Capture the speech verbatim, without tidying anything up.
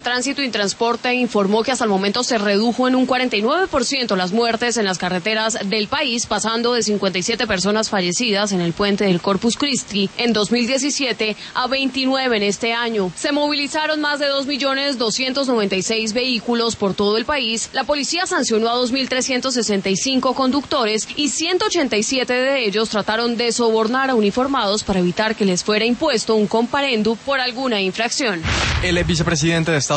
Tránsito y Transporte informó que hasta el momento se redujo en un cuarenta y nueve por ciento las muertes en las carreteras del país, pasando de cincuenta y siete personas fallecidas en el puente del Corpus Christi en dos mil diecisiete a veintinueve en este año. Se movilizaron más de dos millones doscientos noventa y seis vehículos por todo el país. La policía sancionó a dos mil trescientos sesenta y cinco conductores y ciento ochenta y siete de ellos trataron de sobornar a uniformados para evitar que les fuera impuesto un comparendo por alguna infracción. El vicepresidente de Estados